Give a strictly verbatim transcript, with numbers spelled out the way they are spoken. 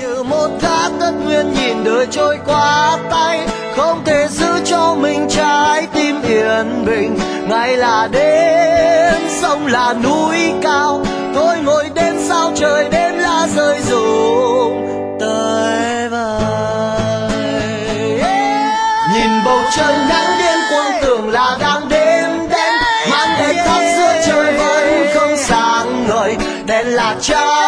như một thác tất nguyên nhìn đời trôi qua tay, không thể giữ cho mình trái tim yên bình. Ngày là đêm, sông là núi cao, tôi ngồi đêm sao trời đêm lá rơi rụng tới vai. Nhìn bầu trời nắng điên cuồng tưởng là đang đêm đen, màn đèn thắp giữa trời vẫn không sáng ngời, đèn là trái